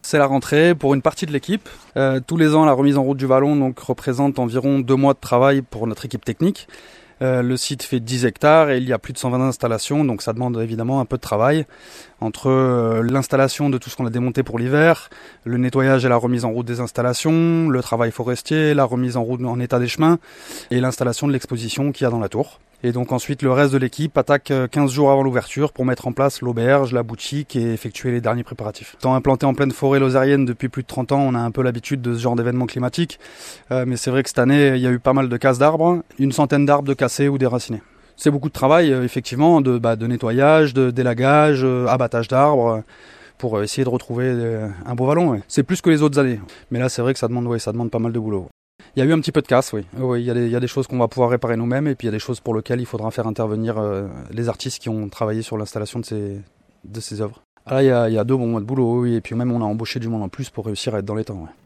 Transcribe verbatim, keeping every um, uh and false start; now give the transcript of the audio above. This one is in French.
C'est la rentrée pour une partie de l'équipe. Euh, tous les ans, la remise en route du vallon donc, représente environ deux mois de travail pour notre équipe technique. Euh, le site fait dix hectares et il y a plus de cent vingt installations, donc ça demande évidemment un peu de travail entre euh, l'installation de tout ce qu'on a démonté pour l'hiver, le nettoyage et la remise en route des installations, le travail forestier, la remise en route en état des chemins et l'installation de l'exposition qu'il y a dans la tour. Et donc ensuite le reste de l'équipe attaque quinze jours avant l'ouverture pour mettre en place l'auberge, la boutique et effectuer les derniers préparatifs. Étant implanté en pleine forêt lozérienne depuis plus de trente ans, on a un peu l'habitude de ce genre d'événements climatiques. Euh, mais c'est vrai que cette année, il y a eu pas mal de casses d'arbres, une centaine d'arbres de cassés ou déracinés. C'est beaucoup de travail, euh, effectivement, de, bah, de nettoyage, de délagage, euh, abattage d'arbres, euh, pour essayer de retrouver euh, un beau vallon. Ouais. C'est plus que les autres années. Mais là, c'est vrai que ça demande, ouais, ça demande pas mal de boulot. Il y a eu un petit peu de casse, oui. Oui, il y a des, il y a des choses qu'on va pouvoir réparer nous-mêmes et puis il y a des choses pour lesquelles il faudra faire intervenir euh, les artistes qui ont travaillé sur l'installation de ces, de ces œuvres. Ah là, il y a, il y a deux bons mois de boulot, oui, et puis même on a embauché du monde en plus pour réussir à être dans les temps. Ouais.